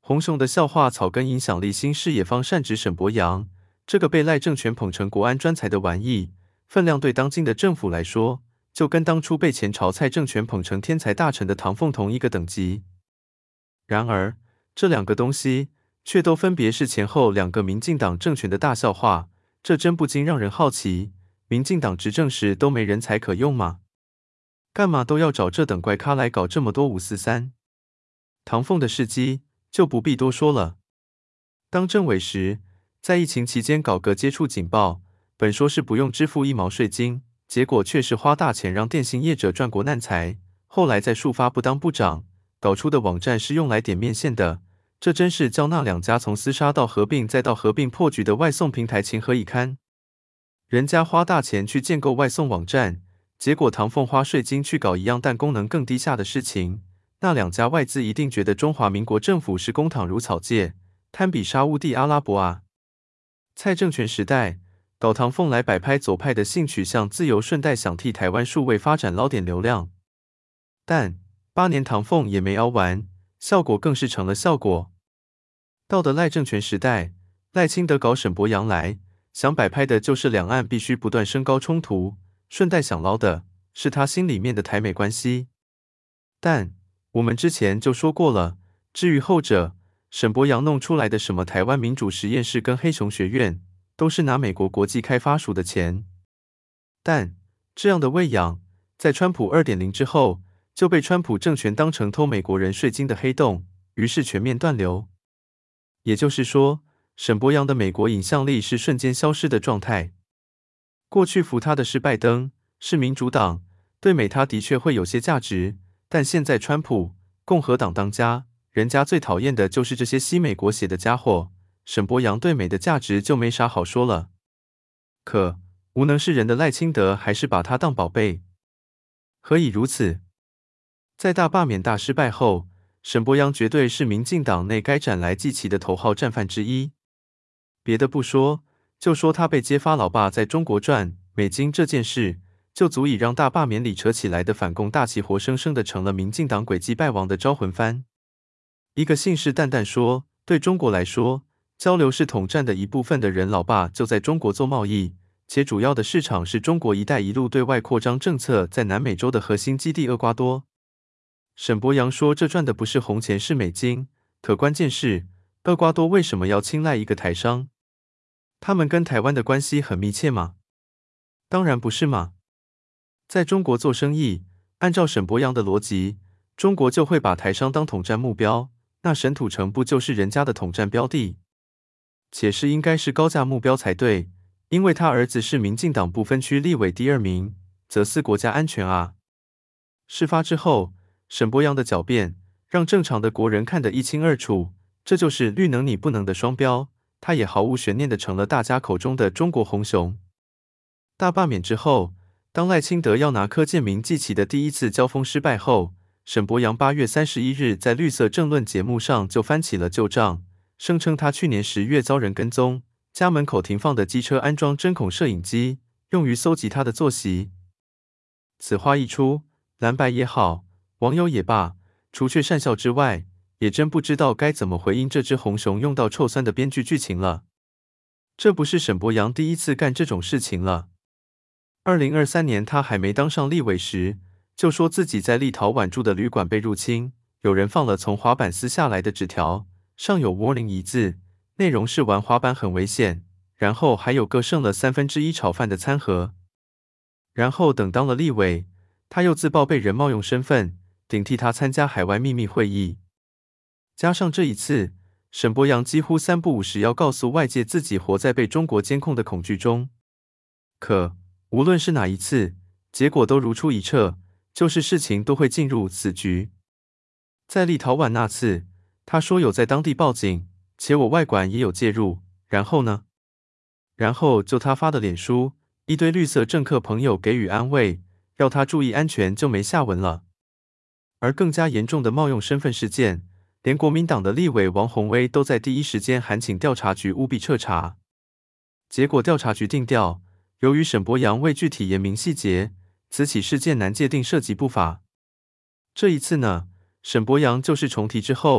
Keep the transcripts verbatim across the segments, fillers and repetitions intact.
洪雄的笑话草根影响力新视野方善指沈伯洋，这个被赖政权捧成国安专才的玩意，分量对当今的政府来说，就跟当初被前朝蔡政权捧成天才大臣的唐凤同一个等级。然而，这两个东西却都分别是前后两个民进党政权的大笑话，这真不禁让人好奇，民进党执政时都没人才可用吗？干嘛都要找这等怪咖来搞这么多五四三？唐凤的事迹就不必多说了。当政委时，在疫情期间搞个接触警报，本说是不用支付一毛税金，结果却是花大钱让电信业者赚国难财。后来在数发不当部长搞出的网站是用来点面线的，这真是叫那两家从厮杀到合并再到合并破局的外送平台情何以堪？人家花大钱去建构外送网站，结果唐凤花税金去搞一样但功能更低下的事情，那两家外资一定觉得中华民国政府是公帑如草芥，堪比沙乌地阿拉伯啊！蔡政权时代，搞唐凤来摆拍左派的性取向自由，顺带想替台湾数位发展捞点流量。但八年唐凤也没熬完，效果更是成了效果。到的赖政权时代，赖清德搞沈伯洋来，想摆拍的就是两岸必须不断升高冲突，顺带想捞的是他心里面的台美关系。但我们之前就说过了，至于后者，沈伯洋弄出来的什么台湾民主实验室跟黑熊学院，都是拿美国国际开发署的钱。但这样的喂养，在川普 二点零 之后，就被川普政权当成偷美国人税金的黑洞，于是全面断流。也就是说，沈伯洋的美国影响力是瞬间消失的状态。过去扶他的是拜登，是民主党，对美他的确会有些价值，但现在川普，共和党当家，人家最讨厌的就是这些吸美国血的家伙，沈伯洋对美的价值就没啥好说了。可无能是人的赖清德还是把他当宝贝。何以如此？在大罢免大失败后，沈伯洋绝对是民进党内该斩来祭旗的头号战犯之一。别的不说，就说他被揭发老爸在中国赚美金这件事，就足以让大罢免里扯起来的反共大旗活生生的成了民进党诡计败亡的招魂幡。一个信誓旦旦说，对中国来说，交流是统战的一部分的人，老爸就在中国做贸易，且主要的市场是中国一带一路对外扩张政策在南美洲的核心基地厄瓜多。沈伯洋说这赚的不是红钱是美金，可关键是厄瓜多为什么要青睐一个台商？他们跟台湾的关系很密切吗？当然不是嘛。在中国做生意，按照沈伯洋的逻辑，中国就会把台商当统战目标，那沈土城不就是人家的统战标的？且是应该是高价目标才对，因为他儿子是民进党不分区立委第二名，则是国家安全啊。事发之后，沈伯洋的狡辩让正常的国人看得一清二楚，这就是绿能你不能的双标，他也毫无悬念的成了大家口中的中国红熊。大罢免之后，当赖清德要拿柯建铭记起的第一次交锋失败后，沈伯洋八月三十一日在绿色政论节目上就翻起了旧账，声称他去年十月遭人跟踪，家门口停放的机车安装针孔摄影机，用于搜集他的作息。此话一出，蓝白也好，网友也罢，除却讪笑之外，也真不知道该怎么回应这只红熊用到臭酸的编剧剧情了。这不是沈伯洋第一次干这种事情了。二零二三年他还没当上立委时，就说自己在立陶宛住的旅馆被入侵，有人放了从滑板撕下来的纸条，上有 warning 一字，内容是玩滑板很危险，然后还有个剩了三分之一炒饭的餐盒。然后等当了立委，他又自曝被人冒用身份，顶替他参加海外秘密会议。加上这一次，沈伯洋几乎三不五时要告诉外界自己活在被中国监控的恐惧中。可无论是哪一次，结果都如出一辙，就是事情都会进入死局。在立陶宛那次，他说有在当地报警，且我外馆也有介入，然后呢？然后就他发的脸书，一堆绿色政客朋友给予安慰，要他注意安全，就没下文了。而更加严重的冒用身份事件，连国民党的立委王宏威都在第一时间函请调查局务必彻查。结果调查局定调，由于沈伯洋未具体言明细节，此起事件难界定涉及不法。这一次呢，沈伯洋就是重提之后，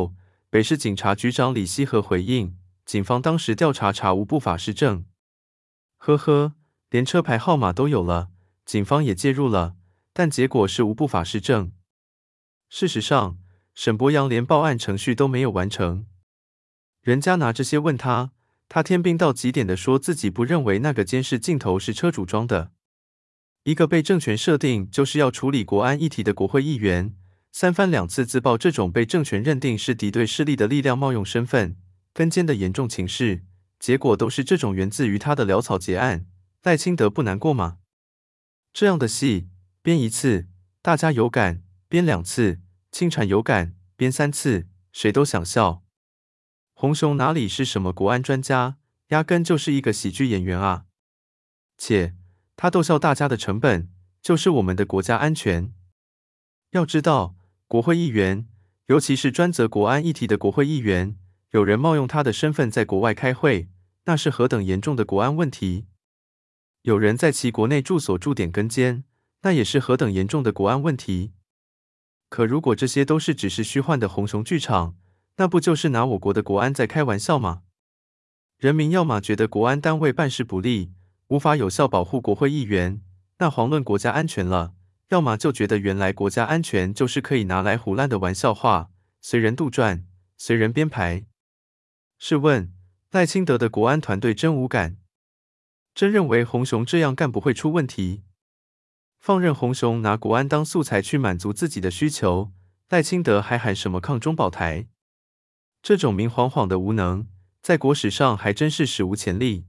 北市警察局长李希和回应，警方当时调查查无不法事证。呵呵，连车牌号码都有了，警方也介入了，但结果是无不法事证。事实上，沈伯洋连报案程序都没有完成。人家拿这些问他，他天兵到极点的说自己不认为那个监视镜头是车主装的。一个被政权设定就是要处理国安议题的国会议员，三番两次自曝这种被政权认定是敌对势力的力量冒用身份、跟监的严重情势，结果都是这种源自于他的潦草结案。赖清德不难过吗？这样的戏，编一次大家有感，编两次清产有感，编三次谁都想笑。洪雄哪里是什么国安专家，压根就是一个喜剧演员啊！且他逗笑大家的成本，就是我们的国家安全。要知道，国会议员，尤其是专责国安议题的国会议员，有人冒用他的身份在国外开会，那是何等严重的国安问题；有人在其国内住所驻点跟监，那也是何等严重的国安问题。可如果这些都是只是虚幻的洪雄剧场，那不就是拿我国的国安在开玩笑吗？人民要么觉得国安单位办事不力，无法有效保护国会议员，那遑论国家安全了；要么就觉得原来国家安全就是可以拿来胡乱的玩笑话，随人杜撰，随人编排。试问，赖清德的国安团队真无感？真认为洪雄这样干不会出问题？放任洪雄拿国安当素材去满足自己的需求，赖清德还喊什么抗中保台？这种明晃晃的无能，在国史上还真是史无前例。